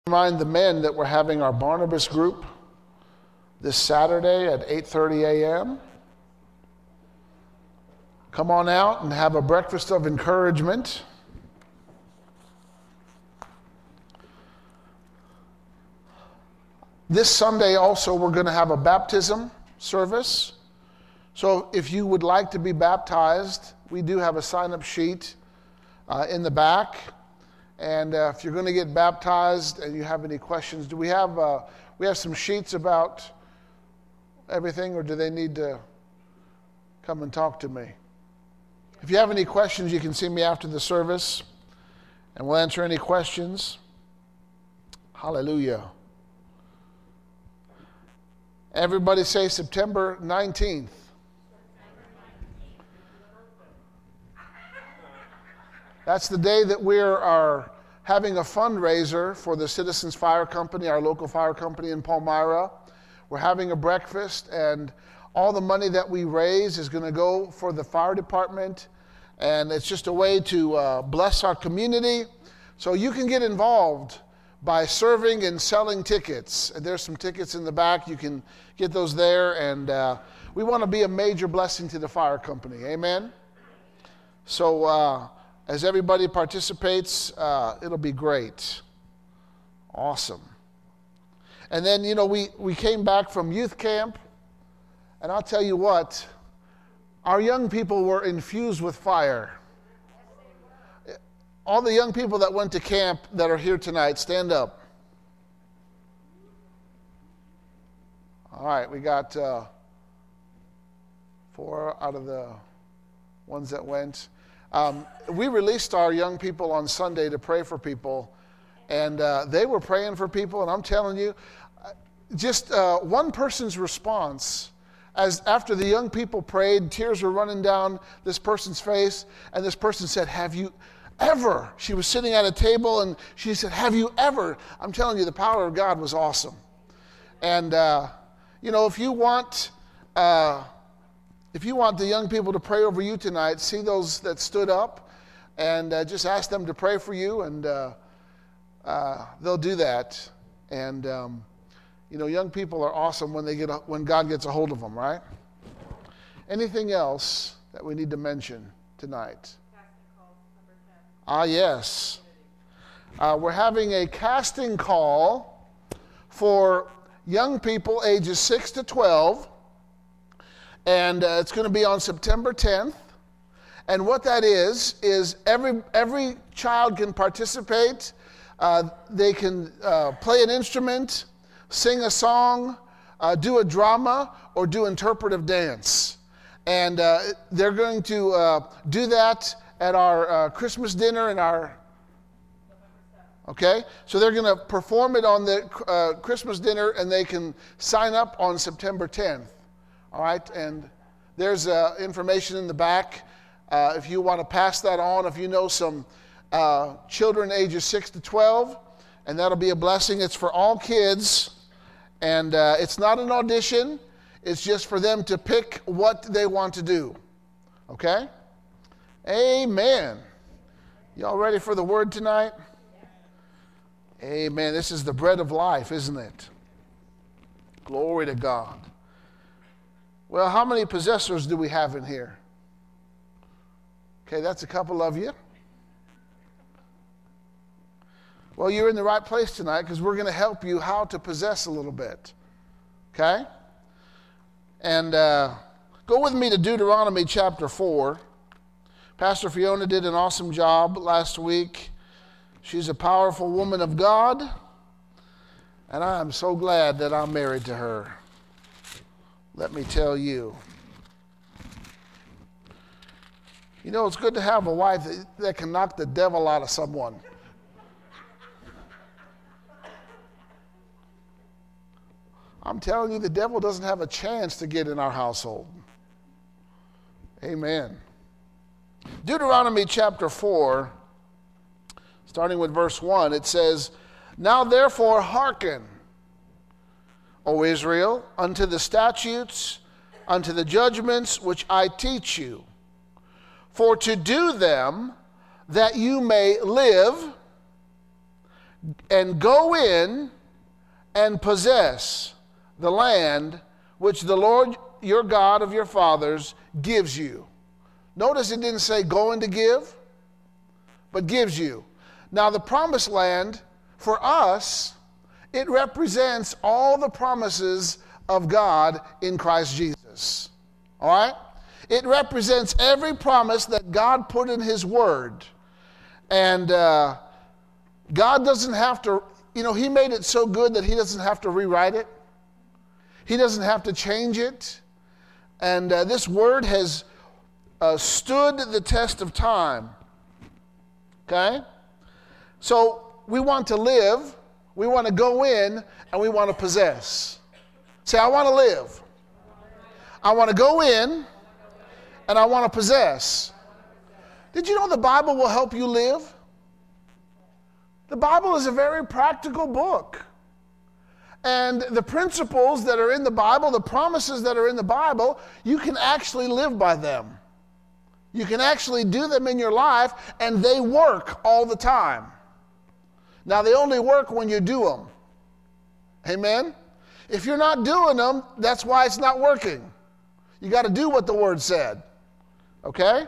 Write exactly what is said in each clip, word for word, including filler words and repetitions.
Remind the men that we're having our Barnabas group this Saturday at eight thirty a.m. Come on out and have a breakfast of encouragement. This Sunday also we're going to have a baptism service. So if you would like to be baptized, we do have a sign-up sheet uh, in the back. And uh, if you're going to get baptized and you have any questions, do we have uh, we have some sheets about everything, or do they need to come and talk to me? If you have any questions, you can see me after the service, and we'll answer any questions. Hallelujah. Everybody say September nineteenth. That's the day that we are having a fundraiser for the Citizens Fire Company, our local fire company in Palmyra. We're having a breakfast, and all the money that we raise is going to go for the fire department, and it's just a way to uh, bless our community. So you can get involved by serving and selling tickets. There's some tickets in the back. You can get those there, and uh, we want to be a major blessing to the fire company. Amen? So, uh, as everybody participates, uh, it'll be great. Awesome. And then, you know, we, we came back from youth camp, and I'll tell you what, our young people were infused with fire. All the young people that went to camp that are here tonight, stand up. All right, we got uh, four out of the ones that went. Um, we released our young people on Sunday to pray for people, and uh, they were praying for people, and I'm telling you, just uh, one person's response, as after the young people prayed, tears were running down this person's face, and this person said, "Have you ever?" She was sitting at a table, and she said, "Have you ever?" I'm telling you, the power of God was awesome. And, uh, you know, if you want... Uh, If you want the young people to pray over you tonight, see those that stood up and uh, just ask them to pray for you, and uh, uh, they'll do that. And, um, you know, young people are awesome when they get a, when God gets a hold of them, right? Anything else that we need to mention tonight? Ah, yes. Uh, we're having a casting call for young people ages six to twelve. And uh, it's going to be on September tenth. And what that is, is every every child can participate. Uh, they can uh, play an instrument, sing a song, uh, do a drama, or do interpretive dance. And uh, they're going to uh, do that at our uh, Christmas dinner and our... Okay? So they're going to perform it on the uh, Christmas dinner, and they can sign up on September tenth. All right, and there's uh, information in the back uh, if you want to pass that on, if you know some uh, children ages six to twelve, and that'll be a blessing. It's for all kids, and uh, it's not an audition. It's just for them to pick what they want to do. Okay? Amen. Y'all ready for the word tonight? Amen. This is the bread of life, isn't it? Glory to God. Well, how many possessors do we have in here? Okay, that's a couple of you. Well, you're in the right place tonight, because we're going to help you how to possess a little bit. Okay? And uh, go with me to Deuteronomy chapter four. Pastor Fiona did an awesome job last week. She's a powerful woman of God, and I am so glad that I'm married to her. Let me tell you. You know, it's good to have a wife that, that can knock the devil out of someone. I'm telling you, the devil doesn't have a chance to get in our household. Amen. Deuteronomy chapter four, starting with verse one, it says, "Now therefore hearken, O Israel, unto the statutes, unto the judgments which I teach you, for to do them, that you may live, and go in and possess the land which the Lord your God of your fathers gives you. Notice it didn't say going to give, but gives you. Now the promised land, for us, it represents all the promises of God in Christ Jesus. All right? It represents every promise that God put in His Word. And uh, God doesn't have to, you know, He made it so good that He doesn't have to rewrite it. He doesn't have to change it. And uh, this Word has uh, stood the test of time. Okay? So we want to live, we want to go in, and we want to possess. Say, I want to live. I want to go in, and I want to possess. Did you know the Bible will help you live? The Bible is a very practical book. And the principles that are in the Bible, the promises that are in the Bible, you can actually live by them. You can actually do them in your life, and they work all the time. Now, they only work when you do them. Amen? If you're not doing them, that's why it's not working. You got to do what the Word said. Okay?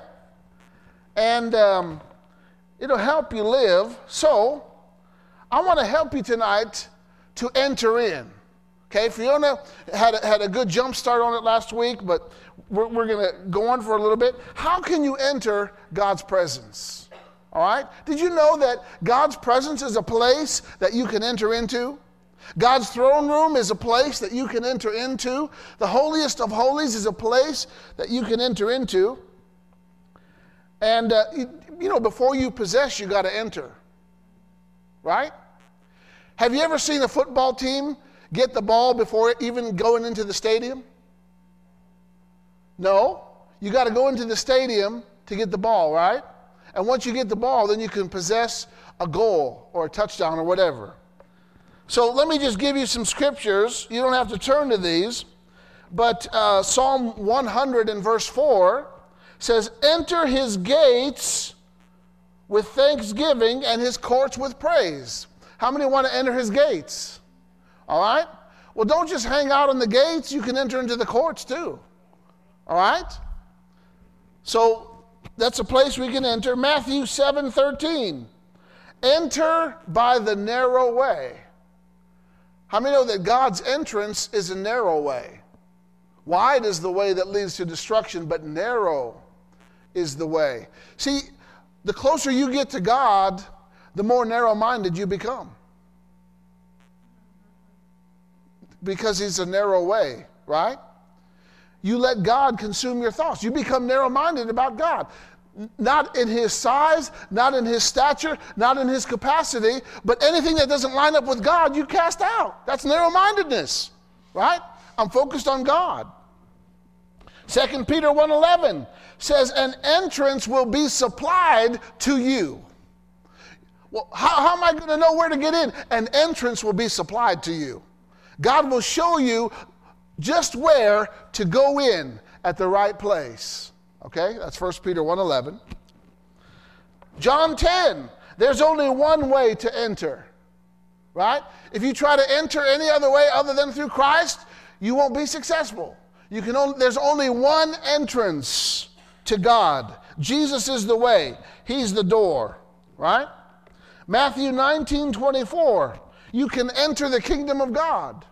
And um, it'll help you live. So, I want to help you tonight to enter in. Okay? Fiona had a, had a good jump start on it last week, but we're, we're going to go on for a little bit. How can you enter God's presence? All right? Did you know that God's presence is a place that you can enter into? God's throne room is a place that you can enter into. The holiest of holies is a place that you can enter into. And, uh, you, you know, before you possess, you got to enter. Right? Have you ever seen a football team get the ball before even going into the stadium? No. You got to go into the stadium to get the ball, right? And once you get the ball, then you can possess a goal or a touchdown or whatever. So let me just give you some scriptures. You don't have to turn to these. But uh, Psalm one hundred in verse four says, enter his gates with thanksgiving and his courts with praise. How many want to enter his gates? All right? Well, don't just hang out on the gates. You can enter into the courts too. All right? So that's a place we can enter. Matthew seven thirteen. Enter by the narrow way. How many know that God's entrance is a narrow way? Wide is the way that leads to destruction, but narrow is the way. See, the closer you get to God, the more narrow-minded you become. Because He's a narrow way, right? You let God consume your thoughts. You become narrow-minded about God. Not in His size, not in His stature, not in His capacity, but anything that doesn't line up with God, you cast out. That's narrow-mindedness, right? I'm focused on God. Second Peter one eleven says, an entrance will be supplied to you. Well, how, how am I going to know where to get in? An entrance will be supplied to you. God will show you just where to go in at the right place. Okay, that's First Peter one eleven. John ten, there's only one way to enter, right? If you try to enter any other way other than through Christ, you won't be successful. You can only, there's only one entrance to God. Jesus is the way. He's the door, right? Matthew nineteen twenty-four, you can enter the kingdom of God.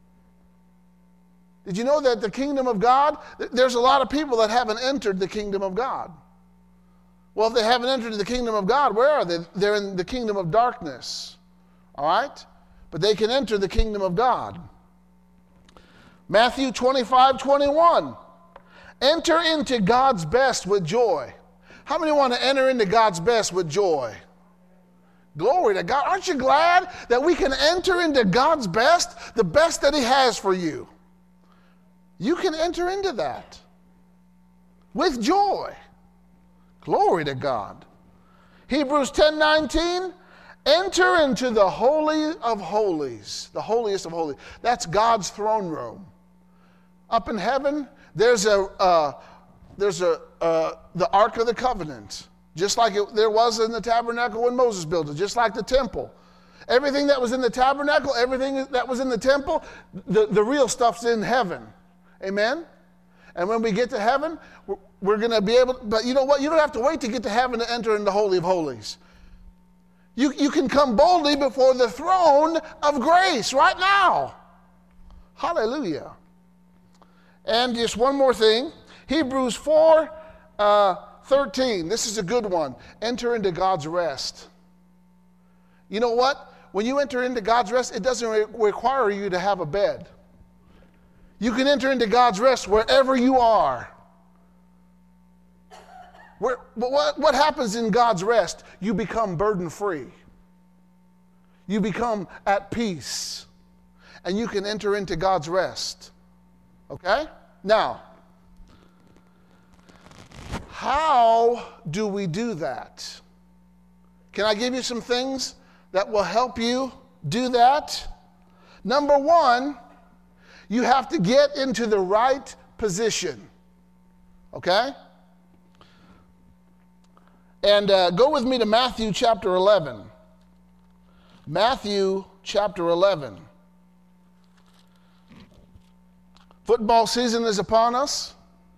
Did you know that the kingdom of God, there's a lot of people that haven't entered the kingdom of God. Well, if they haven't entered the kingdom of God, where are they? They're in the kingdom of darkness. All right? But they can enter the kingdom of God. Matthew twenty-five twenty-one. Enter into God's best with joy. How many want to enter into God's best with joy? Glory to God. Aren't you glad that we can enter into God's best, the best that He has for you? You can enter into that with joy. Glory to God. Hebrews ten nineteen, enter into the holy of holies, the holiest of holies. That's God's throne room. Up in heaven, there's a uh, there's a uh, the Ark of the Covenant, just like it, there was in the tabernacle when Moses built it, just like the temple. Everything that was in the tabernacle, everything that was in the temple, the, the real stuff's in heaven. Amen? And when we get to heaven, we're, we're going to be able to, but you know what? You don't have to wait to get to heaven to enter into the Holy of Holies. You, you can come boldly before the throne of grace right now. Hallelujah. And just one more thing. Hebrews four uh, thirteen. This is a good one. Enter into God's rest. You know what? When you enter into God's rest, it doesn't re- require you to have a bed. You can enter into God's rest wherever you are. Where, but what, what happens in God's rest? You become burden-free. You become at peace. And you can enter into God's rest. Okay? Now, how do we do that? Can I give you some things that will help you do that? Number one, you have to get into the right position. Okay? And uh, go with me to Matthew chapter eleven. Matthew chapter eleven. Football season is upon us.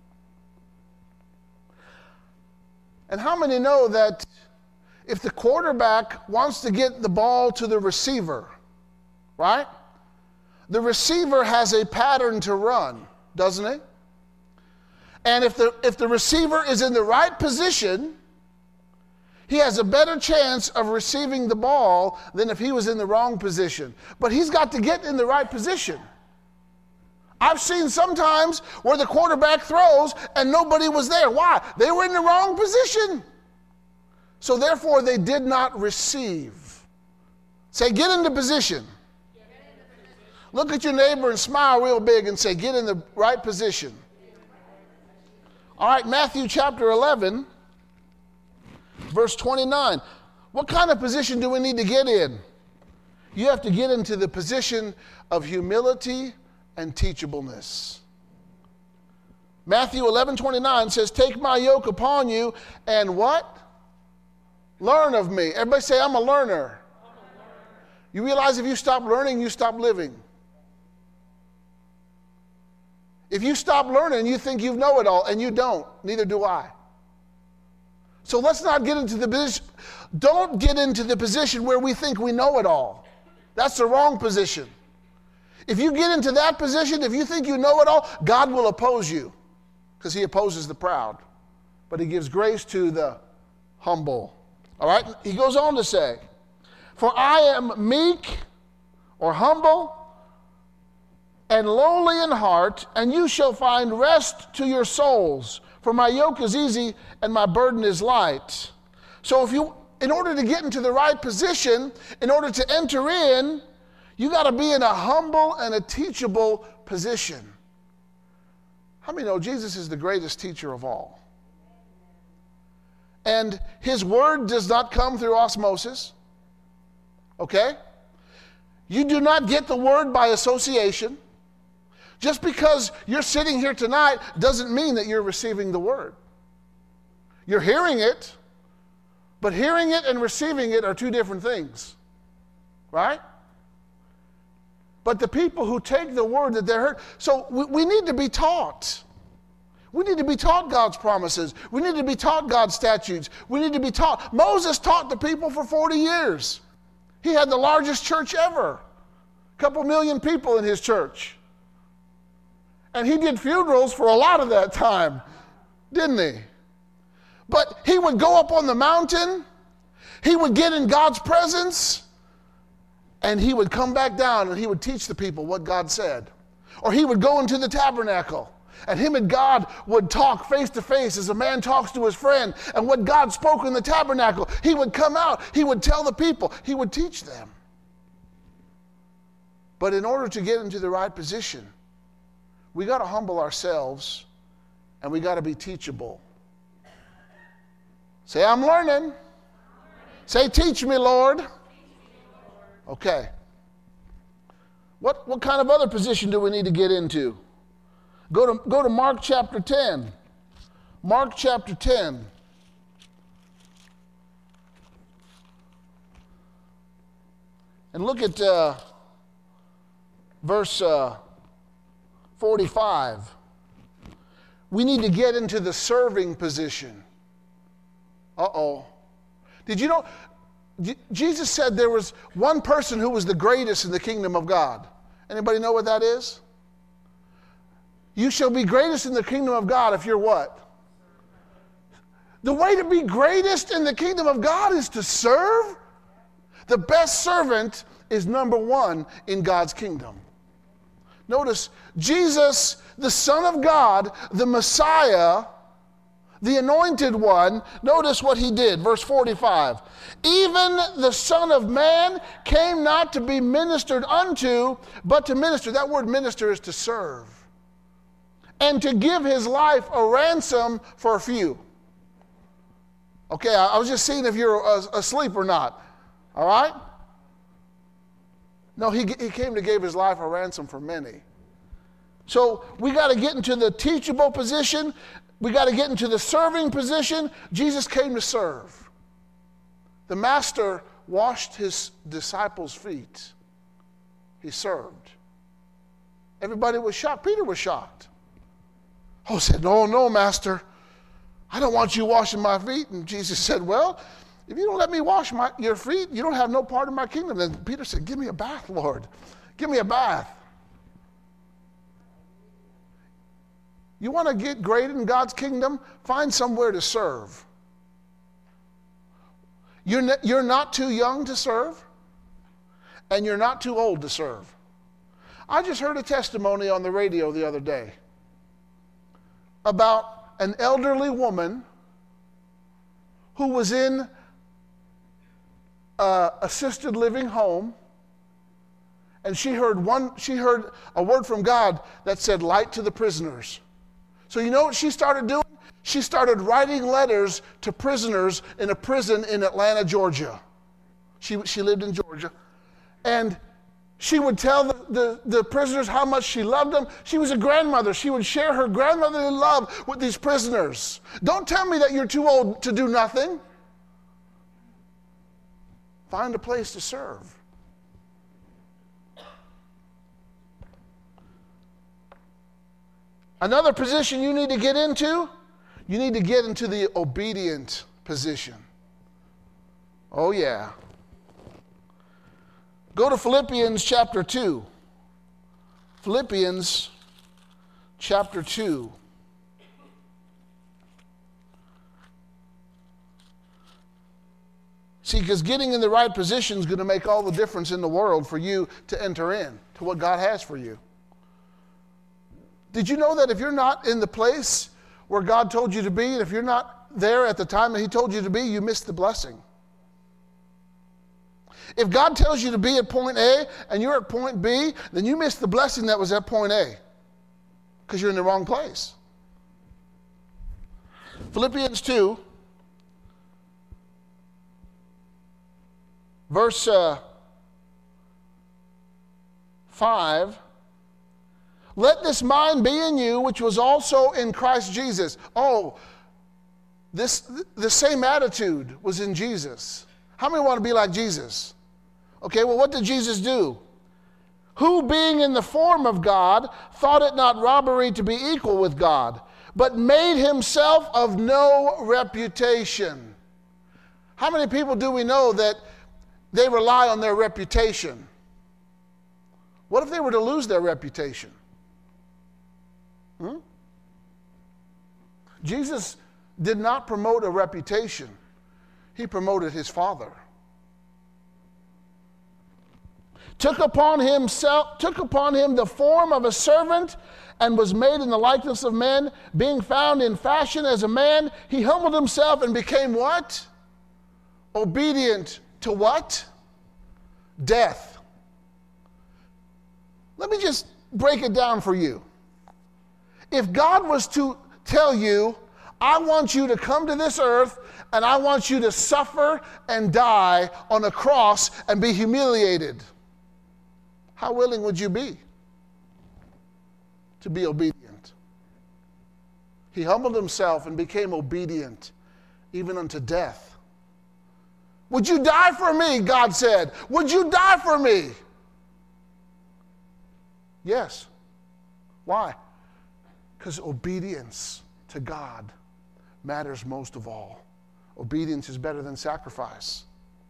And how many know that if the quarterback wants to get the ball to the receiver, right? The receiver has a pattern to run, doesn't it? And if the, if the receiver is in the right position, he has a better chance of receiving the ball than if he was in the wrong position. But he's got to get in the right position. I've seen sometimes where the quarterback throws and nobody was there. Why? They were in the wrong position. So therefore, they did not receive. Say, get into position. Get into position. Look at your neighbor and smile real big and say, get in the right position. All right, Matthew chapter eleven, verse twenty-nine. What kind of position do we need to get in? You have to get into the position of humility and teachableness. Matthew eleven twenty-nine says, take my yoke upon you and what? Learn of me. Everybody say, I'm a learner. I'm a learner. You realize if you stop learning, you stop living. If you stop learning, you think you know it all, and you don't. Neither do I. So let's not get into the position. Don't get into the position where we think we know it all. That's the wrong position. If you get into that position, if you think you know it all, God will oppose you because he opposes the proud. But he gives grace to the humble. All right? He goes on to say, for I am meek or humble and lowly in heart, and you shall find rest to your souls. For my yoke is easy and my burden is light. So if you, in order to get into the right position, in order to enter in, you got to be in a humble and a teachable position. How many know Jesus is the greatest teacher of all? And his word does not come through osmosis. Okay? You do not get the word by association. Just because you're sitting here tonight doesn't mean that you're receiving the word. You're hearing it, but hearing it and receiving it are two different things. Right? But the people who take the word that they heard, so we, we need to be taught. We need to be taught God's promises. We need to be taught God's statutes. We need to be taught. Moses taught the people for forty years. He had the largest church ever. A couple million people in his church. And he did funerals for a lot of that time, didn't he? But he would go up on the mountain. He would get in God's presence. And he would come back down and he would teach the people what God said. Or he would go into the tabernacle. And him and God would talk face to face as a man talks to his friend. And what God spoke in the tabernacle, he would come out. He would tell the people. He would teach them. But in order to get into the right position, we got to humble ourselves and we got to be teachable. Say, I'm learning. Say, teach me, Lord. Okay. What, what kind of other position do we need to get into? Go to, go to Mark chapter ten. Mark chapter ten. And look at uh, verse uh, forty-five. We need to get into the serving position. Uh-oh. Did you know, Jesus said there was one person who was the greatest in the kingdom of God. Anybody know what that is? You shall be greatest in the kingdom of God if you're what? The way to be greatest in the kingdom of God is to serve. The best servant is number one in God's kingdom. Notice, Jesus, the Son of God, the Messiah, the Anointed One, notice what he did. Verse forty-five. Even the Son of Man came not to be ministered unto, but to minister. That word minister is to serve. And to give his life a ransom for a few. Okay, I was just seeing if you're asleep or not. All right? No, he, he came to give his life a ransom for many. So we got to get into the teachable position. We got to get into the serving position. Jesus came to serve. The master washed his disciples' feet. He served. Everybody was shocked. Peter was shocked. Oh, said, no, no, master. I don't want you washing my feet. And Jesus said, well, if you don't let me wash my, your feet, you don't have no part in my kingdom. Then Peter said, give me a bath, Lord. Give me a bath. You want to get great in God's kingdom? Find somewhere to serve. You're, ne- you're not too young to serve, and you're not too old to serve. I just heard a testimony on the radio the other day about an elderly woman who was in an assisted living home, and she heard one. She heard a word from God that said, "Light to the prisoners." So you know what she started doing? She started writing letters to prisoners in a prison in Atlanta, Georgia. She, she lived in Georgia. And she would tell the, the, the prisoners how much she loved them. She was a grandmother. She would share her grandmotherly love with these prisoners. Don't tell me that you're too old to do nothing. Find a place to serve. Another position you need to get into, you need to get into the obedient position. Oh, yeah. Go to Philippians chapter two. Philippians chapter two. See, because getting in the right position is going to make all the difference in the world for you to enter in to what God has for you. Did you know that if you're not in the place where God told you to be, and if you're not there at the time that He told you to be, you missed the blessing? If God tells you to be at point A and you're at point B, then you missed the blessing that was at point A because you're in the wrong place. Philippians two, verse uh, five. Let this mind be in you, which was also in Christ Jesus. Oh, this the same attitude was in Jesus. How many want to be like Jesus? Okay, well, what did Jesus do? Who, being in the form of God, thought it not robbery to be equal with God, but made himself of no reputation. How many people do we know that they rely on their reputation? What if they were to lose their reputation? Hmm? Jesus did not promote a reputation. He promoted his Father. Took upon himself, took upon him the form of a servant and was made in the likeness of men. Being found in fashion as a man, he humbled himself and became what? Obedient to what? Death. Let me just break it down for you. If God was to tell you, I want you to come to this earth and I want you to suffer and die on a cross and be humiliated, how willing would you be to be obedient? He humbled himself and became obedient even unto death. Would you die for me? God said. Would you die for me? Yes. Why? Because obedience to God matters most of all. Obedience is better than sacrifice.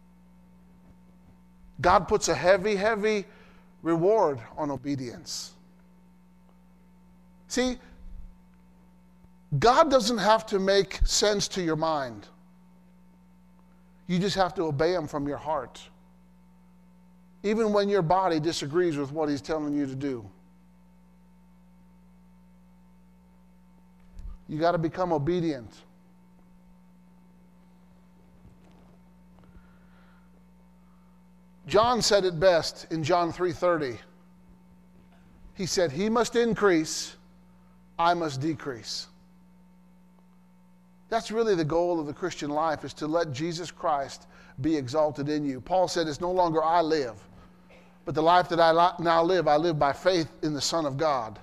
God puts a heavy, heavy reward on obedience. See, God doesn't have to make sense to your mind. You just have to obey Him from your heart. Even when your body disagrees with what He's telling you to do. You got to become obedient. John said it best in John three thirty. He said, He must increase, I must decrease. That's really the goal of the Christian life, is to let Jesus Christ be exalted in you. Paul said, it's no longer I live, but the life that I now live, I live by faith in the Son of God.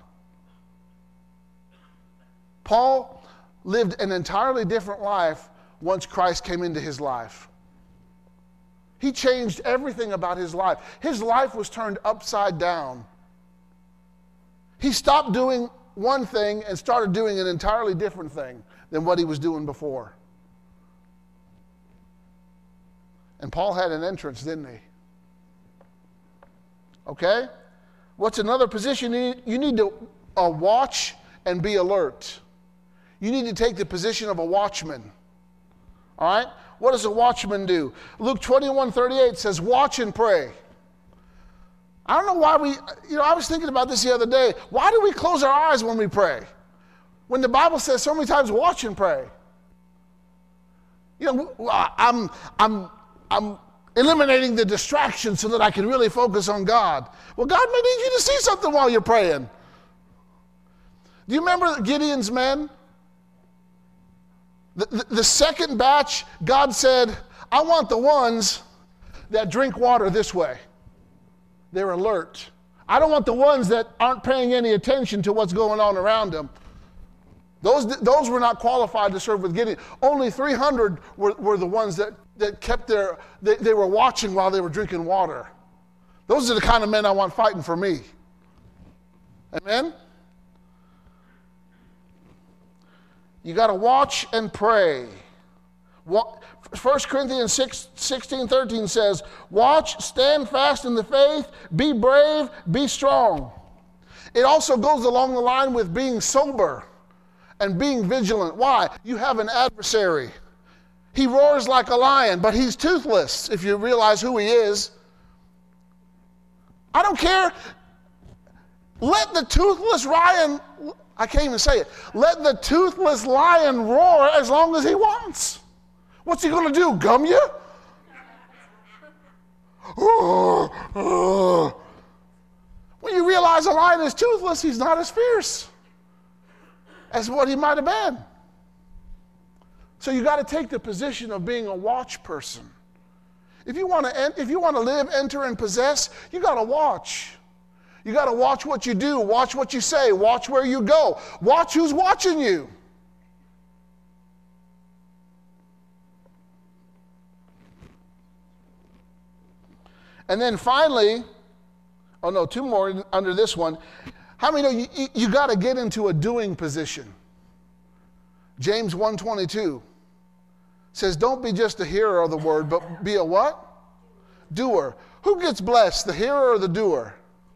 Paul lived an entirely different life once Christ came into his life. He changed everything about his life. His life was turned upside down. He stopped doing one thing and started doing an entirely different thing than what he was doing before. And Paul had an entrance, didn't he? Okay? What's another position? You need, you need to uh, watch and be alert. You need to take the position of a watchman. All right? What does a watchman do? Luke twenty-one thirty-eight says, watch and pray. I don't know why we, you know, I was thinking about this the other day. Why do we close our eyes when we pray? When the Bible says so many times, watch and pray. You know, I'm, I'm, I'm eliminating the distraction so that I can really focus on God. Well, God may need you to see something while you're praying. Do you remember Gideon's men? The, the, the second batch, God said, I want the ones that drink water this way. They're alert. I don't want the ones that aren't paying any attention to what's going on around them. Those, those were not qualified to serve with Gideon. Only three hundred were, were the ones that, that kept their, they, they were watching while they were drinking water. Those are the kind of men I want fighting for me. Amen? You got to watch and pray. First Corinthians six, sixteen, thirteen says, watch, stand fast in the faith, be brave, be strong. It also goes along the line with being sober and being vigilant. Why? You have an adversary. He roars like a lion, but he's toothless, if you realize who he is. I don't care. Let the toothless lion, I can't even say it. Let the toothless lion roar as long as he wants. What's he going to do, gum you? When you realize a lion is toothless, he's not as fierce as what he might have been. So you got to take the position of being a watch person. If you want to, if you want to live, enter, and possess, you got to watch. You got to watch what you do, watch what you say, watch where you go, watch who's watching you. And then finally, oh no, two more under this one. How many know you, you, you got to get into a doing position? James one twenty-two says, don't be just a hearer of the word, but be a what? Doer. Who gets blessed, the hearer or the doer?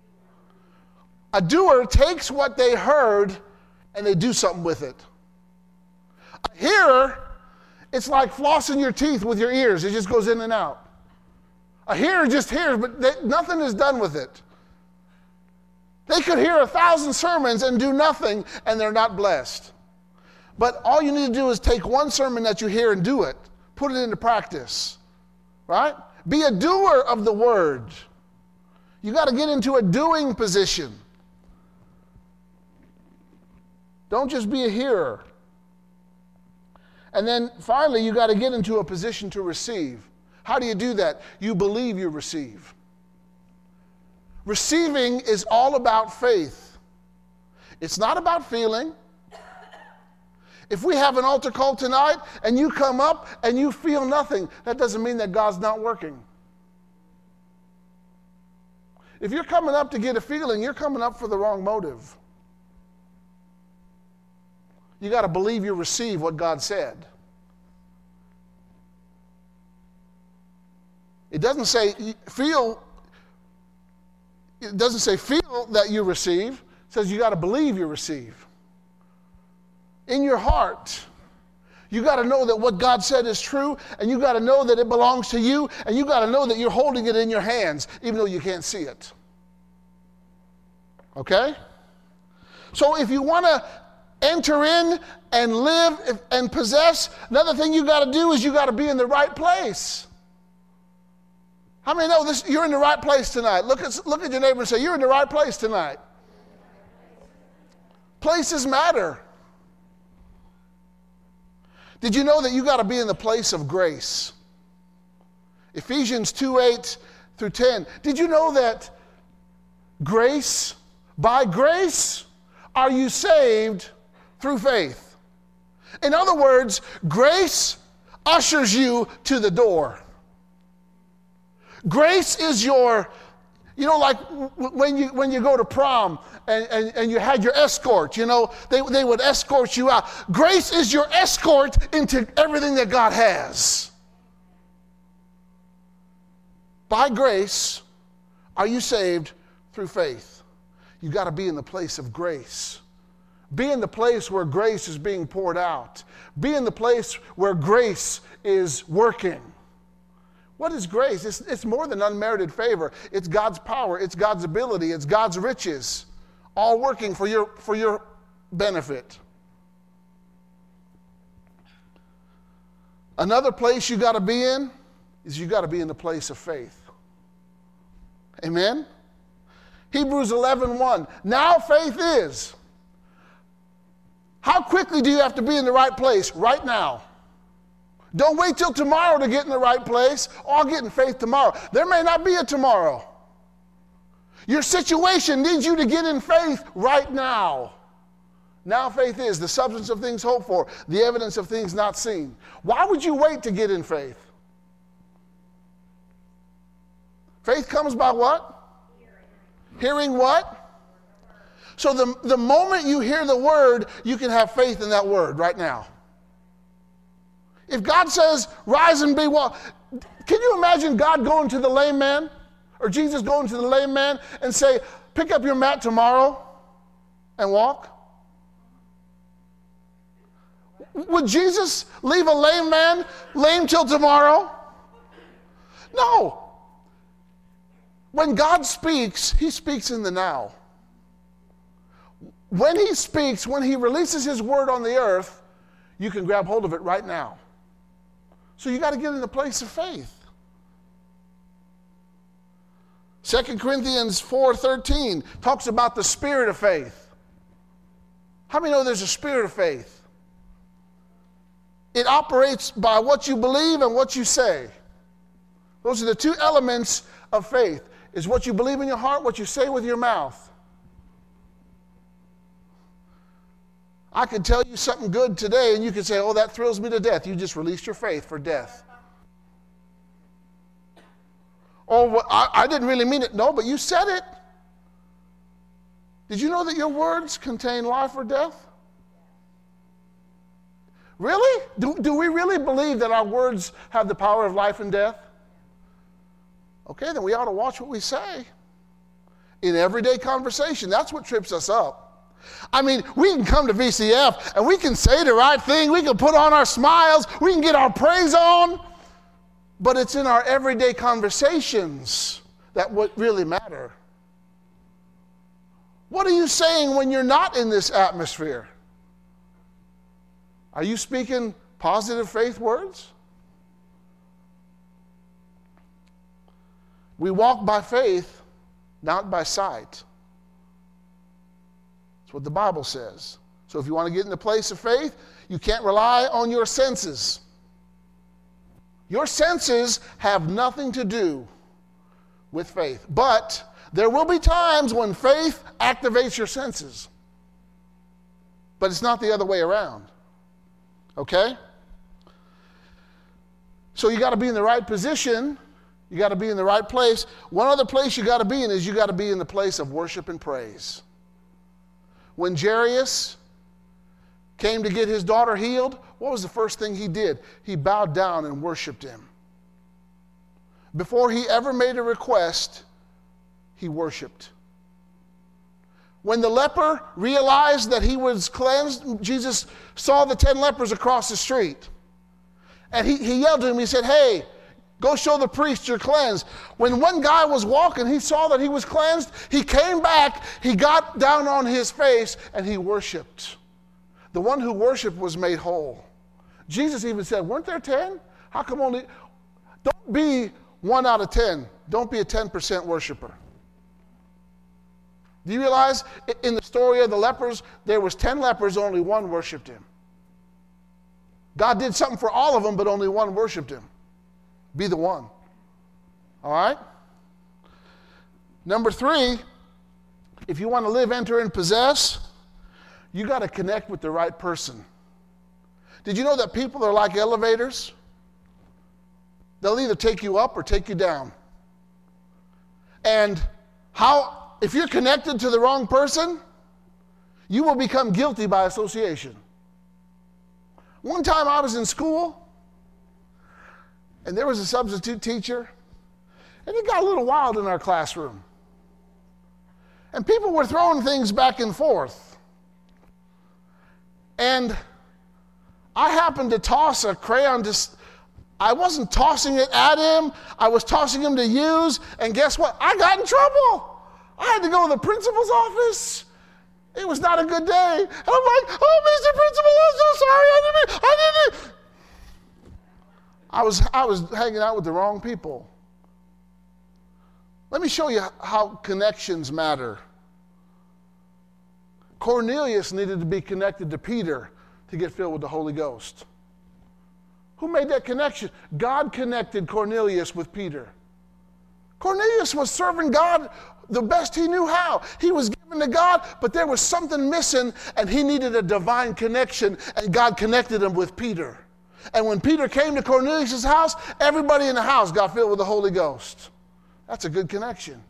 A doer takes what they heard and they do something with it. A hearer, it's like flossing your teeth with your ears. It just goes in and out. A hearer just hears, but they, nothing is done with it. They could hear a thousand sermons and do nothing, and they're not blessed. But all you need to do is take one sermon that you hear and do it. Put it into practice. Right? Be a doer of the word. You got to get into a doing position. Don't just be a hearer. And then finally, you got to get into a position to receive. How do you do that? You believe you receive. Receiving is all about faith. It's not about feeling. If we have an altar call tonight and you come up and you feel nothing, that doesn't mean that God's not working. If you're coming up to get a feeling, you're coming up for the wrong motive. You got to believe you receive what God said. It doesn't say feel, it doesn't say feel that you receive. It says you got to believe you receive. In your heart, you got to know that what God said is true, and you got to know that it belongs to you, and you got to know that you're holding it in your hands, even though you can't see it. Okay? So if you want to enter in and live and possess, another thing you got to do is you got to be in the right place. How many know this? You're in the right place tonight. Look at, look at your neighbor and say, you're in the right place tonight. Places matter. Did you know that you got to be in the place of grace? Ephesians two, eight through ten. Did you know that grace, by grace, are you saved through faith? In other words, grace ushers you to the door. Grace is your, you know, like when you when you go to prom and, and, and you had your escort, you know, they, they would escort you out. Grace is your escort into everything that God has. By grace are you saved through faith. You got to be in the place of grace. Be in the place where grace is being poured out. Be in the place where grace is working. What is grace? It's, it's more than unmerited favor. It's God's power. It's God's ability. It's God's riches, all working for your, for your benefit. Another place you got to be in is you got to be in the place of faith. Amen? Hebrews eleven one. Now faith is. How quickly do you have to be in the right place? Right now. Don't wait till tomorrow to get in the right place. Oh, I'll get in faith tomorrow. There may not be a tomorrow. Your situation needs you to get in faith right now. Now faith is the substance of things hoped for, the evidence of things not seen. Why would you wait to get in faith? Faith comes by what? Hearing, Hearing what? So the, the moment you hear the word, you can have faith in that word right now. If God says, rise and be well, can you imagine God going to the lame man, or Jesus going to the lame man and say, pick up your mat tomorrow and walk? Would Jesus leave a lame man lame till tomorrow? No. When God speaks, he speaks in the now. When he speaks, when he releases his word on the earth, you can grab hold of it right now. So you got to get in the place of faith. Second Corinthians four thirteen talks about the spirit of faith. How many know there's a spirit of faith? It operates by what you believe and what you say. Those are the two elements of faith. Is what you believe in your heart, what you say with your mouth. I could tell you something good today and you could say, oh, that thrills me to death. You just released your faith for death. Oh, well, I, I didn't really mean it. No, but you said it. Did you know that your words contain life or death? Really? Do, do we really believe that our words have the power of life and death? Okay, then we ought to watch what we say. In everyday conversation, that's what trips us up. I mean, we can come to V C F and we can say the right thing. We can put on our smiles. We can get our praise on. But it's in our everyday conversations that what really matter. What are you saying when you're not in this atmosphere? Are you speaking positive faith words? We walk by faith, not by sight. That's what the Bible says. So if you want to get in the place of faith, you can't rely on your senses. Your senses have nothing to do with faith. But there will be times when faith activates your senses. But it's not the other way around. Okay? So you got to be in the right position. You got to be in the right place. One other place you got to be in is you got to be in the place of worship and praise. When Jairus came to get his daughter healed, what was the first thing he did? He bowed down and worshiped him. Before he ever made a request, he worshiped. When the leper realized that he was cleansed, Jesus saw the ten lepers across the street. And he, he yelled to him, he said, hey, go show the priest you're cleansed. When one guy was walking, he saw that he was cleansed. He came back, he got down on his face, and he worshiped. The one who worshiped was made whole. Jesus even said, weren't there ten? How come only... Don't be one out of ten. Don't be a ten percent worshiper. Do you realize in the story of the lepers, there was ten lepers, only one worshiped him. God did something for all of them, but only one worshiped him. Be the one. All right? Number three, if you want to live, enter, and possess, you got to connect with the right person. Did you know that people are like elevators? They'll either take you up or take you down. And how... If you're connected to the wrong person, you will become guilty by association. One time I was in school, and there was a substitute teacher, and it got a little wild in our classroom. And people were throwing things back and forth. And I happened to toss a crayon. To, I wasn't tossing it at him. I was tossing him to use, and guess what? I got in trouble. I had to go to the principal's office. It was not a good day. And I'm like, oh, Mister Principal, I'm so sorry. I didn't, I didn't. I was, I was hanging out with the wrong people. Let me show you how connections matter. Cornelius needed to be connected to Peter to get filled with the Holy Ghost. Who made that connection? God connected Cornelius with Peter. Cornelius was serving God the best he knew how. He was given to God, but there was something missing, and he needed a divine connection, and God connected him with Peter. And when Peter came to Cornelius' house, everybody in the house got filled with the Holy Ghost. That's a good connection.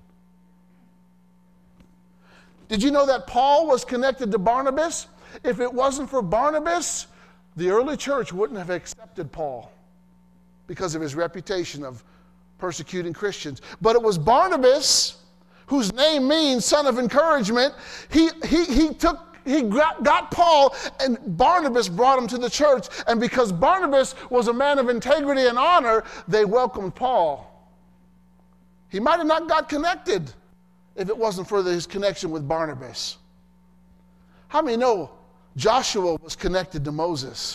Did you know that Paul was connected to Barnabas? If it wasn't for Barnabas, the early church wouldn't have accepted Paul because of his reputation of persecuting Christians. But it was Barnabas, whose name means son of encouragement. He, he, he took, he got, got Paul, and Barnabas brought him to the church. And because Barnabas was a man of integrity and honor, they welcomed Paul. He might have not got connected if it wasn't for his connection with Barnabas. How many know Joshua was connected to Moses?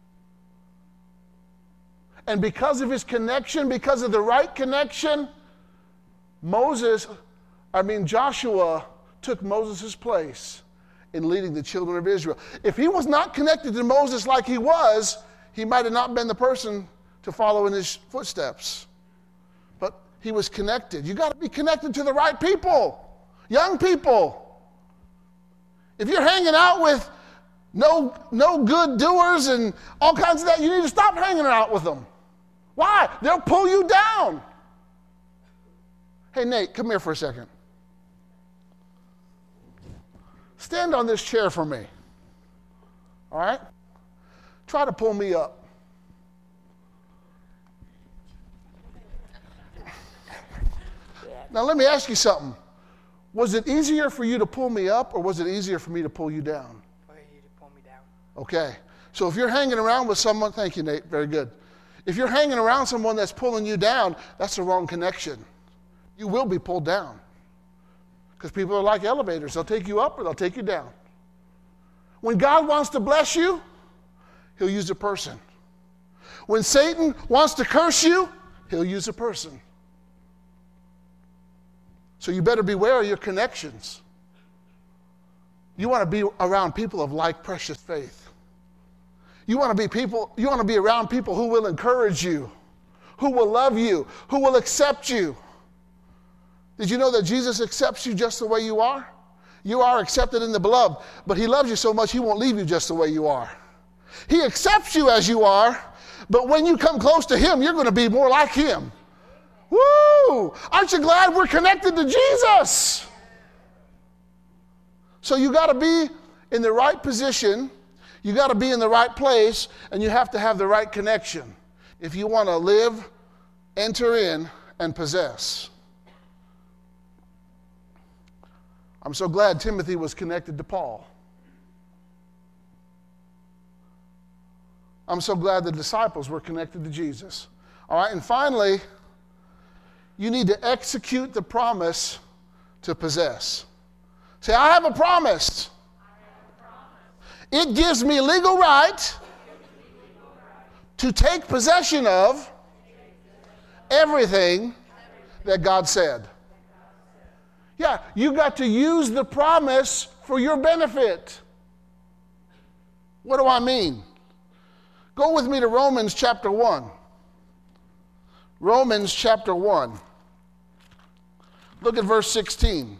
And because of his connection, because of the right connection, Moses, I mean Joshua took Moses' place in leading the children of Israel. If he was not connected to Moses like he was, he might have not been the person to follow in his footsteps. But he was connected. You got to be connected to the right people, young people. If you're hanging out with no, no good doers and all kinds of that, you need to stop hanging out with them. Why? They'll pull you down. Hey, Nate, come here for a second. Stand on this chair for me. All right? Try to pull me up. Now, let me ask you something. Was it easier for you to pull me up, or was it easier for me to pull you down? For you to pull me down. Okay. So if you're hanging around with someone, thank you, Nate, very good. If you're hanging around someone that's pulling you down, that's the wrong connection. You will be pulled down. Because people are like elevators. They'll take you up or they'll take you down. When God wants to bless you, he'll use a person. When Satan wants to curse you, he'll use a person. So you better beware of your connections. You want to be around people of like precious faith. You want to be people, you want to be around people who will encourage you, who will love you, who will accept you. Did you know that Jesus accepts you just the way you are? You are accepted in the beloved, but he loves you so much he won't leave you just the way you are. He accepts you as you are, but when you come close to him, you're going to be more like him. Woo! Aren't you glad we're connected to Jesus? So you got to be in the right position, you got to be in the right place, and you have to have the right connection if you want to live, enter in, and possess. I'm so glad Timothy was connected to Paul. I'm so glad the disciples were connected to Jesus. All right, and finally, you need to execute the promise to possess. Say, I have a promise. It gives me legal right to take possession of everything that God said. Yeah, you got to use the promise for your benefit. What do I mean? Go with me to Romans chapter one. Romans chapter one. Look at verse sixteen.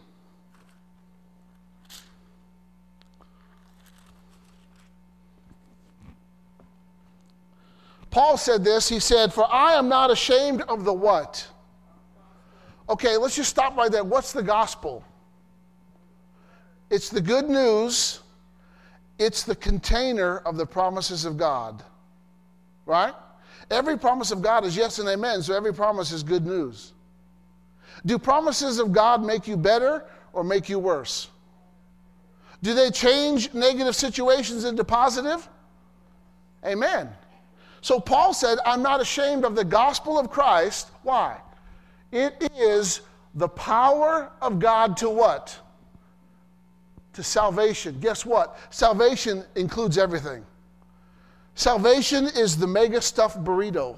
Paul said this, he said, for I am not ashamed of the what? Okay, let's just stop right there. What's the gospel? It's the good news. It's the container of the promises of God. Right? Every promise of God is yes and amen, so every promise is good news. Do promises of God make you better or make you worse? Do they change negative situations into positive? Amen. So Paul said, I'm not ashamed of the gospel of Christ. Why? It is the power of God to what? To salvation. Guess what? Salvation includes everything. Salvation is the mega stuffed burrito.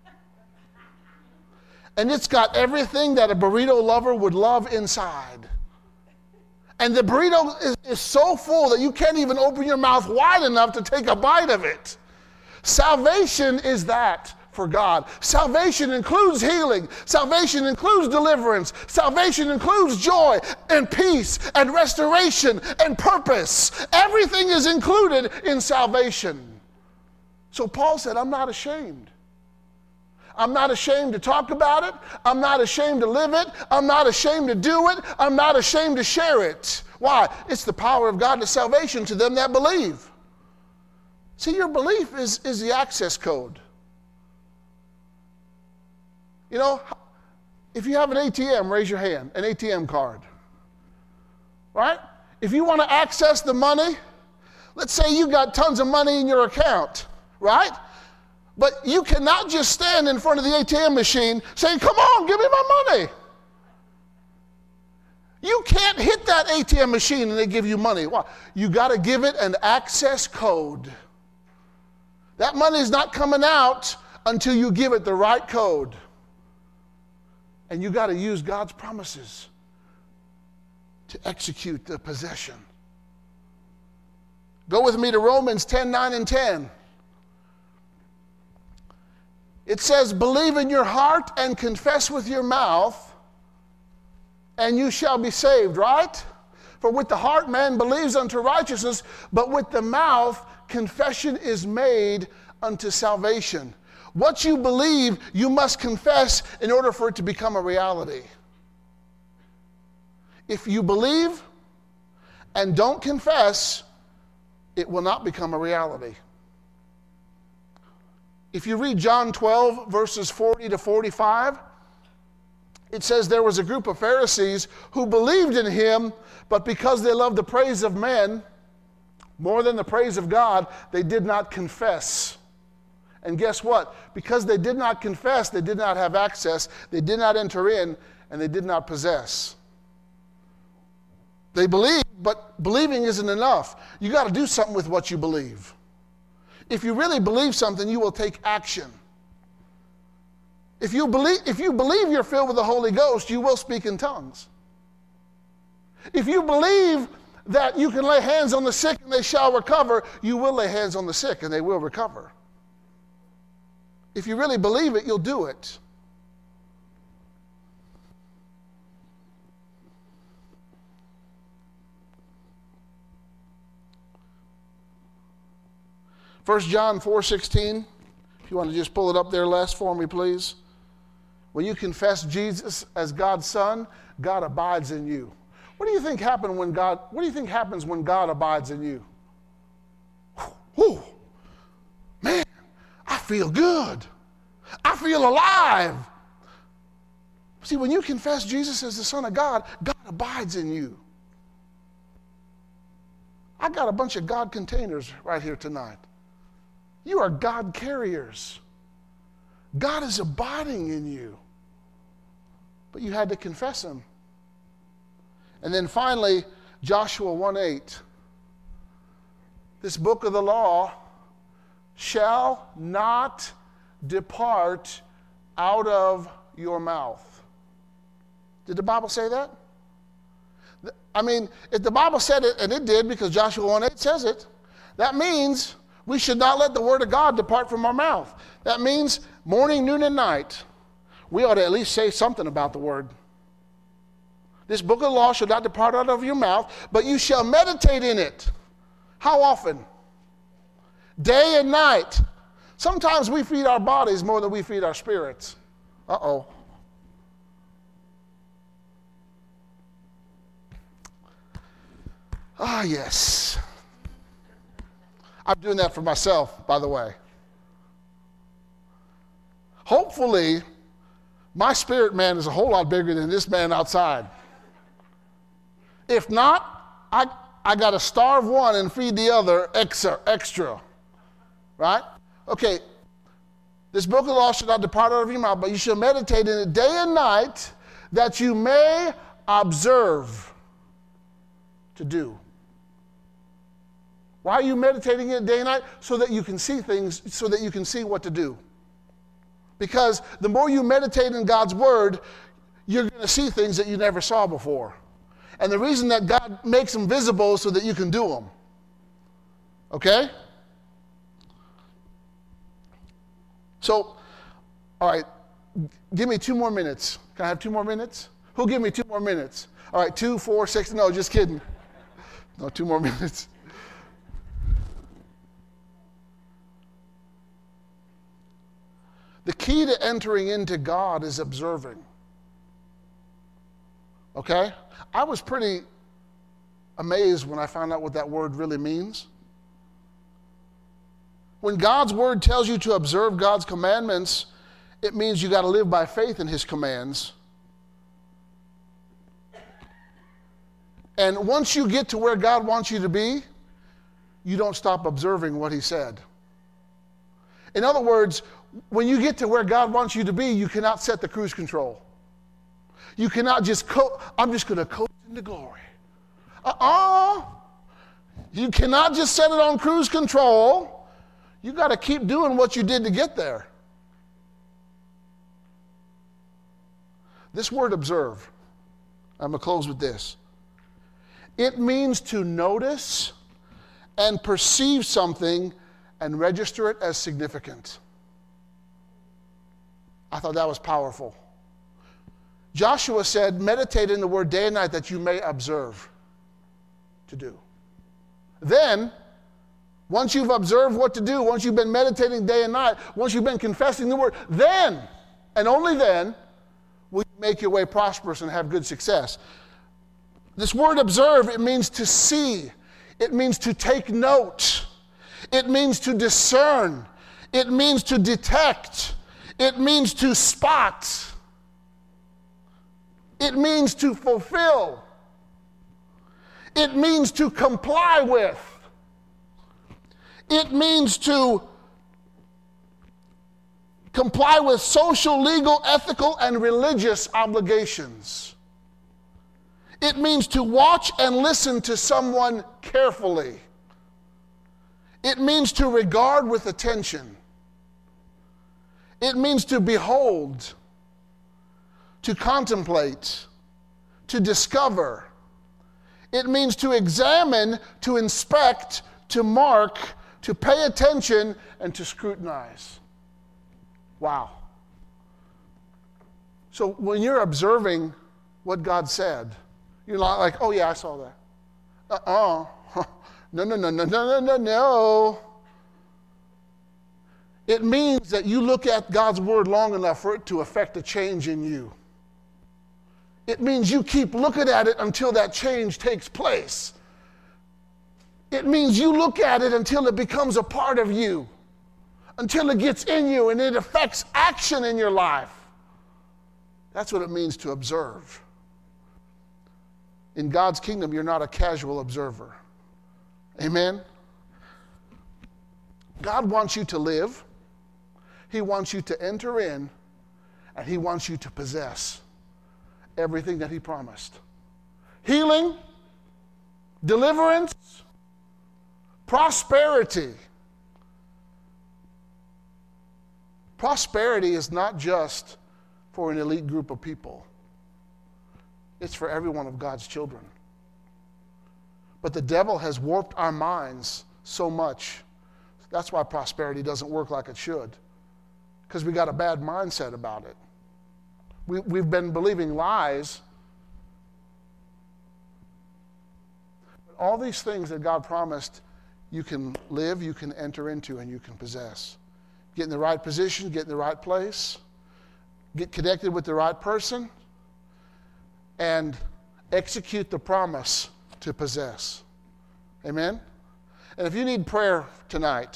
And it's got everything that a burrito lover would love inside. And the burrito is, is so full that you can't even open your mouth wide enough to take a bite of it. Salvation is that for God. Salvation includes healing. Salvation includes deliverance. Salvation includes joy and peace and restoration and purpose. Everything is included in salvation. So Paul said, I'm not ashamed. I'm not ashamed to talk about it. I'm not ashamed to live it. I'm not ashamed to do it. I'm not ashamed to share it. Why? It's the power of God to salvation to them that believe. See, your belief is, is the access code. You know, if you have an A T M, raise your hand, an A T M card. Right? If you want to access the money, let's say you got tons of money in your account, right? But you cannot just stand in front of the A T M machine saying, come on, give me my money. You can't hit that A T M machine and they give you money. Why? You got to give it an access code. That money is not coming out until you give it the right code. And you got to use God's promises to execute the possession. Go with me to Romans ten, nine, and ten. It says, believe in your heart and confess with your mouth, and you shall be saved, right? For with the heart man believes unto righteousness, but with the mouth confession is made unto salvation. What you believe, you must confess in order for it to become a reality. If you believe and don't confess, it will not become a reality. If you read John twelve, verses forty to forty-five, it says there was a group of Pharisees who believed in him, but because they loved the praise of men more than the praise of God, they did not confess. And guess what? Because they did not confess, they did not have access, they did not enter in, and they did not possess. They believe, but believing isn't enough. You got to do something with what you believe. If you really believe something, you will take action. If you believe, if you believe you're filled with the Holy Ghost, you will speak in tongues. If you believe that you can lay hands on the sick and they shall recover, you will lay hands on the sick and they will recover. If you really believe it, you'll do it. First John four sixteen. If you want to just pull it up there, Les, for me, please. When you confess Jesus as God's Son, God abides in you. What do you think happened when God? What do you think happens when God abides in you? Whew, man, I feel good. I feel alive. See, when you confess Jesus as the Son of God, God abides in you. I got a bunch of God containers right here tonight. You are God carriers. God is abiding in you. But you had to confess him. And then finally, Joshua one eight. This book of the law shall not depart out of your mouth. Did the Bible say that? I mean, if the Bible said it, and it did because Joshua one eight says it, that means we should not let the word of God depart from our mouth. That means morning, noon, and night, we ought to at least say something about the word. This book of the law shall not depart out of your mouth, but you shall meditate in it. How often? Day and night. Sometimes we feed our bodies more than we feed our spirits. Uh-oh. Ah, yes. I'm doing that for myself, by the way. Hopefully, my spirit man is a whole lot bigger than this man outside. If not, I, I got to starve one and feed the other extra, extra. Right? Okay. This book of the law shall not depart out of your mouth, but you shall meditate in it day and night, that you may observe to do. Why are you meditating in it day and night? So that you can see things, so that you can see what to do. Because the more you meditate in God's word, you're going to see things that you never saw before. And the reason that God makes them visible is so that you can do them. Okay? So, all right, give me two more minutes. Can I have two more minutes? Who'll give me two more minutes? All right, two, four, six, no, just kidding. No, two more minutes. The key to entering into God is observing. Okay? I was pretty amazed when I found out what that word really means. When God's word tells you to observe God's commandments, it means you got to live by faith in his commands. And once you get to where God wants you to be, you don't stop observing what he said. In other words, when you get to where God wants you to be, you cannot set the cruise control. You cannot just, co- I'm just going to coast into glory. Uh-uh. You cannot just set it on cruise control. You got to keep doing what you did to get there. This word observe, I'm going to close with this. It means to notice and perceive something and register it as significant. I thought that was powerful. Joshua said, meditate in the word day and night that you may observe to do. Then, once you've observed what to do, once you've been meditating day and night, once you've been confessing the word, then, and only then, will you make your way prosperous and have good success. This word observe, it means to see. It means to take note. It means to discern. It means to detect. It means to spot. It means to fulfill. It means to comply with. It means to comply with social, legal, ethical, and religious obligations. It means to watch and listen to someone carefully. It means to regard with attention. It means to behold, to contemplate, to discover. It means to examine, to inspect, to mark, to pay attention, and to scrutinize. Wow. So when you're observing what God said, you're not like, oh yeah, I saw that. Uh-uh. No, no, no, no, no, no, no, no. It means that you look at God's word long enough for it to affect a change in you. It means you keep looking at it until that change takes place. It means you look at it until it becomes a part of you, until it gets in you and it affects action in your life. That's what it means to observe. In God's kingdom, you're not a casual observer. Amen? God wants you to live. He wants you to enter in, and He wants you to possess everything that He promised. Healing, deliverance, prosperity. Prosperity is not just for an elite group of people. It's for every one of God's children. But the devil has warped our minds so much. That's why prosperity doesn't work like it should. Because we got a bad mindset about it. We, we've been believing lies. But all these things that God promised, you can live, you can enter into, and you can possess. Get in the right position, get in the right place, get connected with the right person, and execute the promise to possess. Amen? And if you need prayer tonight,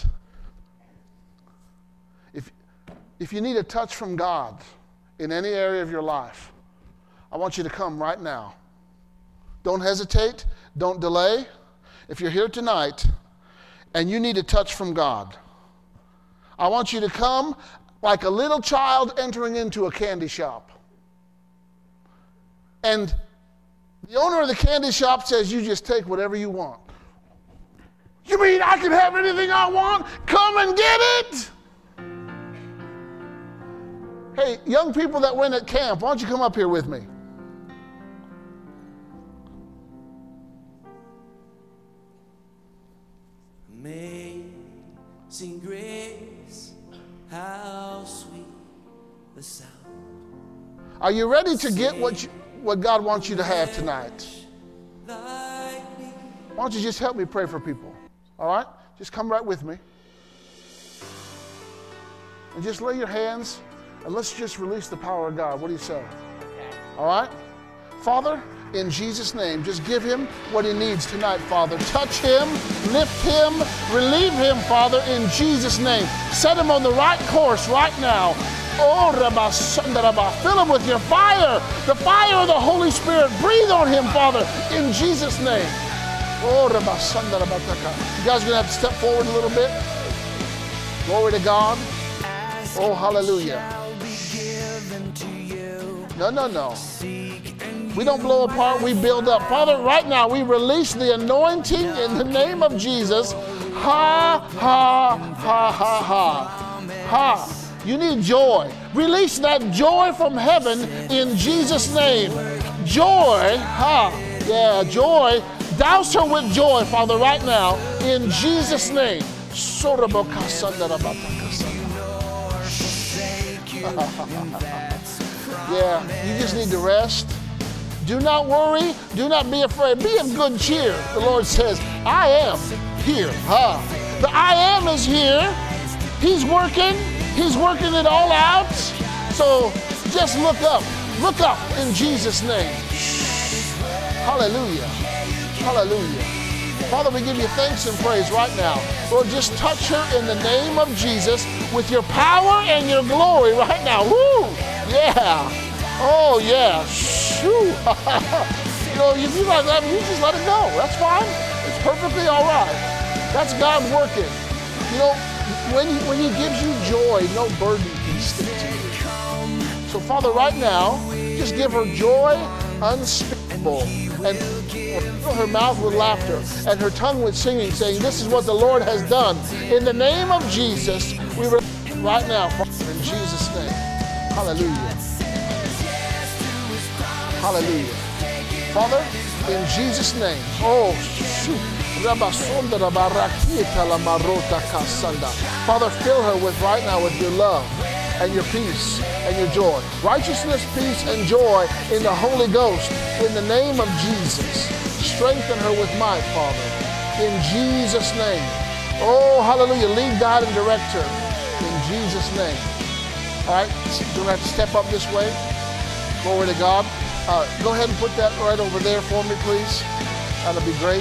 if, if you need a touch from God in any area of your life, I want you to come right now. Don't hesitate. Don't delay. If you're here tonight and you need a touch from God, I want you to come like a little child entering into a candy shop. And the owner of the candy shop says, you just take whatever you want. You mean I can have anything I want? Come and get it. Hey, young people that went at camp, why don't you come up here with me? Amazing grace, how sweet the sound. Are you ready to get what you, what God wants you to have tonight? Why don't you just help me pray for people? All right? Just come right with me. And just lay your hands and let's just release the power of God. What do you say? All right? Father, in Jesus' name, just give him what he needs tonight, Father. Touch him, lift him, relieve him, Father, in Jesus' name. Set him on the right course right now. Oh, Rabba Sandarabba. Fill him with your fire, the fire of the Holy Spirit. Breathe on him, Father, in Jesus' name. Oh, Rabba Sandarabba. You guys are going to have to step forward a little bit. Glory to God. Oh, hallelujah. No, no, no. We don't blow apart, we build up. Father, right now we release the anointing in the name of Jesus. Ha, ha, ha, ha, ha. Ha. You need joy. Release that joy from heaven in Jesus' name. Joy, ha, yeah, joy. Douse her with joy, Father, right now in Jesus' name. Yeah, you just need to rest. Do not worry. Do not be afraid. Be of good cheer. The Lord says, I am here. Huh? The I am is here. He's working. He's working it all out. So just look up. Look up in Jesus' name. Hallelujah. Hallelujah. Father, we give you thanks and praise right now. Lord, just touch her in the name of Jesus with your power and your glory right now. Woo! Yeah. Oh, yeah. Shoo. You know, if you like that, you just let it go. That's fine. It's perfectly all right. That's God working. You know, when he, when he gives you joy, no burden can stick to you. So, Father, right now, just give her joy unspeakable and fill her mouth with laughter and her tongue with singing, saying, this is what the Lord has done. In the name of Jesus, we re- right now, Father, in Jesus' name. Hallelujah. Hallelujah. Father, in Jesus' name. Oh, shoot. Father, fill her with right now with your love and your peace and your joy. Righteousness, peace, and joy in the Holy Ghost. In the name of Jesus. Strengthen her with might, Father. In Jesus' name. Oh, hallelujah. Lead, guide, and direct her. In Jesus' name. All right, you're going to have to step up this way. Glory to God. Uh, go ahead and put that right over there for me, please. That'll be great.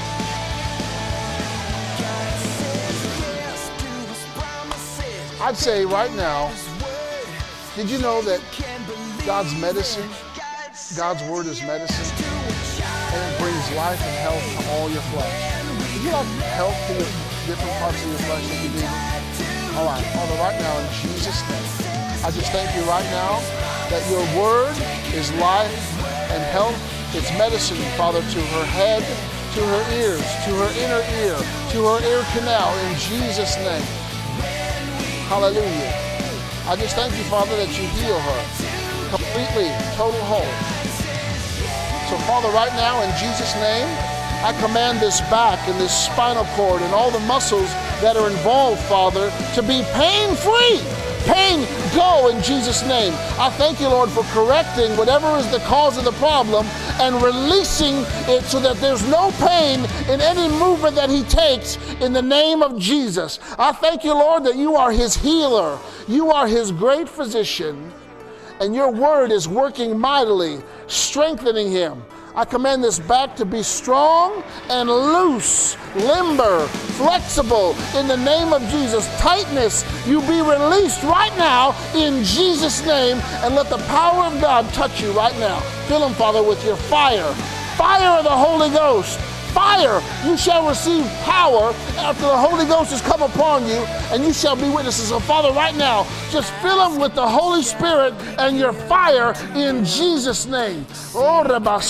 I'd say right now, did you know that God's medicine, God's word is medicine, and it brings life and health to all your flesh? Would you like health to your different parts of your flesh that you need? All right, Father, right now in Jesus' name, I just thank you right now that your word is life and health. It's medicine, Father, to her head, to her ears, to her inner ear, to her ear canal, in Jesus' name. Hallelujah. I just thank you, Father, that you heal her completely, total whole. So, Father, right now, in Jesus' name, I command this back and this spinal cord and all the muscles that are involved, Father, to be pain-free. Pain, go in Jesus' name. I thank you, Lord, for correcting whatever is the cause of the problem and releasing it so that there's no pain in any movement that he takes in the name of Jesus. I thank you, Lord, that you are his healer. You are his great physician, and your word is working mightily, strengthening him. I command this back to be strong and loose, limber, flexible in the name of Jesus. Tightness, you be released right now in Jesus' name, and let the power of God touch you right now. Fill him, Father, with your fire. Fire of the Holy Ghost. Fire, you shall receive power after the Holy Ghost has come upon you, and you shall be witnesses. So, Father, right now, just fill them with the Holy Spirit and your fire in Jesus' name. Oh,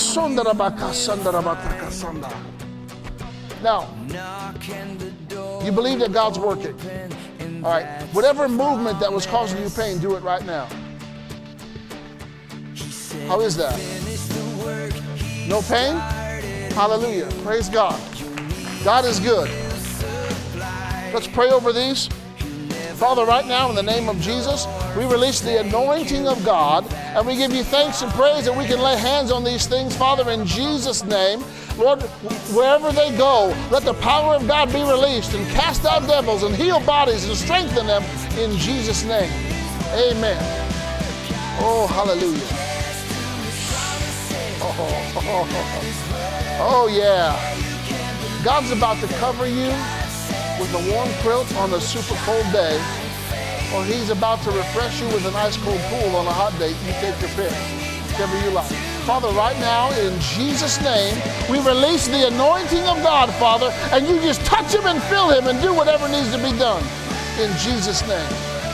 now, you believe that God's working. All right, whatever movement that was causing you pain, do it right now. How is that? No pain? Hallelujah. Praise God. God is good. Let's pray over these. Father, right now in the name of Jesus, we release the anointing of God, and we give you thanks and praise that we can lay hands on these things, Father, in Jesus' name. Lord, wherever they go, let the power of God be released and cast out devils and heal bodies and strengthen them in Jesus' name. Amen. Oh, hallelujah. Oh, oh, oh, oh. Oh, yeah. God's about to cover you with a warm quilt on a super cold day, or he's about to refresh you with an ice cold pool on a hot day. You take your pick, whichever you like. Father, right now, in Jesus' name, we release the anointing of God, Father, and you just touch him and fill him and do whatever needs to be done. In Jesus' name.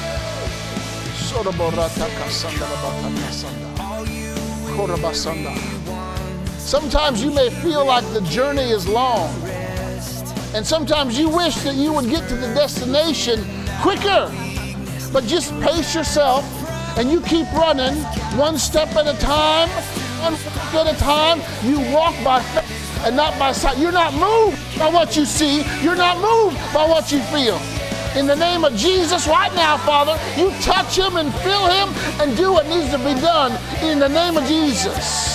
Sometimes you may feel like the journey is long, and sometimes you wish that you would get to the destination quicker, but just pace yourself and you keep running one step at a time, one step at a time. You walk by faith and not by sight. You're not moved by what you see. You're not moved by what you feel. In the name of Jesus right now, Father, you touch him and fill him and do what needs to be done in the name of Jesus.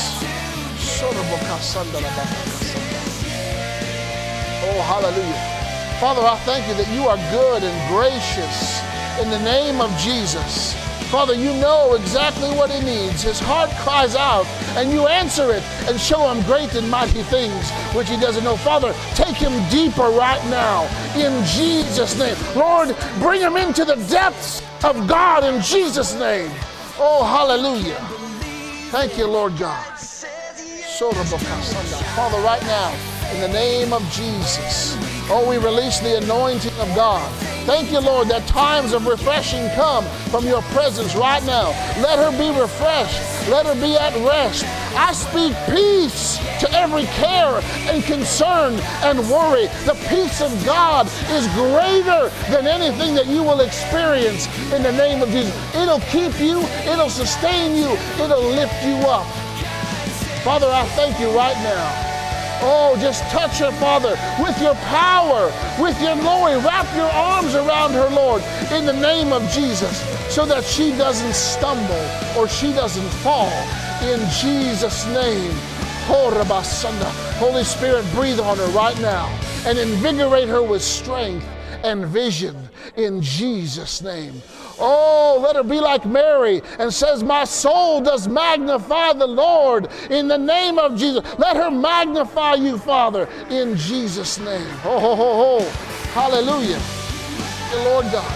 Oh, hallelujah. Father, I thank you that you are good and gracious in the name of Jesus. Father, you know exactly what he needs. His heart cries out, and you answer it and show him great and mighty things which he doesn't know. Father, take him deeper right now in Jesus' name. Lord, bring him into the depths of God in Jesus' name. Oh, hallelujah. Thank you, Lord God. Father, right now, in the name of Jesus, oh, we release the anointing of God. Thank you, Lord, that times of refreshing come from your presence right now. Let her be refreshed. Let her be at rest. I speak peace to every care and concern and worry. The peace of God is greater than anything that you will experience in the name of Jesus. It'll keep you. It'll sustain you. It'll lift you up. Father, I thank you right now. Oh, just touch her, Father, with your power, with your glory. Wrap your arms around her, Lord, in the name of Jesus, so that she doesn't stumble or she doesn't fall. In Jesus' name. Holy Spirit, breathe on her right now and invigorate her with strength and vision in Jesus' name. Oh, let her be like Mary and says, my soul does magnify the Lord in the name of Jesus. Let her magnify you, Father, in Jesus' name. Ho, ho, ho, ho. Hallelujah. Thank you, Lord God.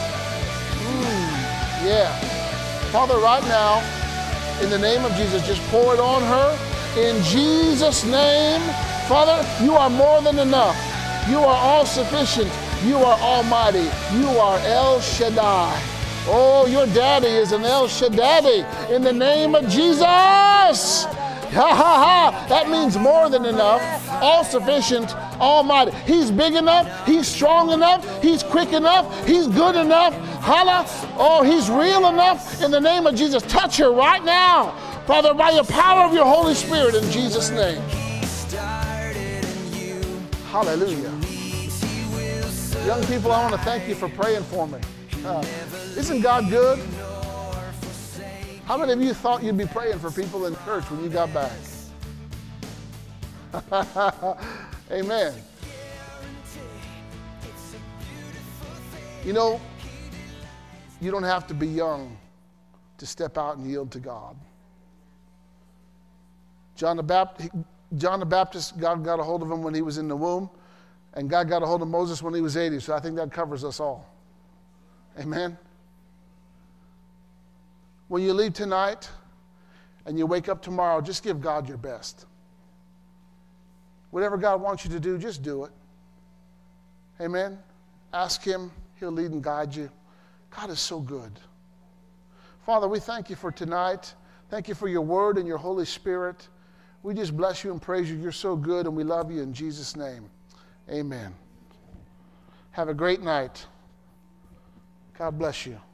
Mm, yeah. Father, right now, in the name of Jesus, just pour it on her. In Jesus' name, Father, you are more than enough. You are all sufficient. You are almighty. You are El Shaddai. Oh, your daddy is an El Shaddai in the name of Jesus. Ha ha ha. That means more than enough, all sufficient, almighty. He's big enough. He's strong enough. He's quick enough. He's good enough. Holla. Oh, he's real enough in the name of Jesus. Touch her right now, Father, by the power of your Holy Spirit in Jesus' name. Hallelujah. Young people, I want to thank you for praying for me. Uh, isn't God good? How many of you thought you'd be praying for people in church when you got back? Amen. You know, you don't have to be young to step out and yield to God. John the Baptist, John the Baptist, God got a hold of him when he was in the womb, and God got a hold of Moses when he was eighty, so I think that covers us all. Amen. When you leave tonight and you wake up tomorrow, just give God your best. Whatever God wants you to do, just do it. Amen. Ask him. He'll lead and guide you. God is so good. Father, we thank you for tonight. Thank you for your word and your Holy Spirit. We just bless you and praise you. You're so good, and we love you in Jesus' name. Amen. Have a great night. God bless you.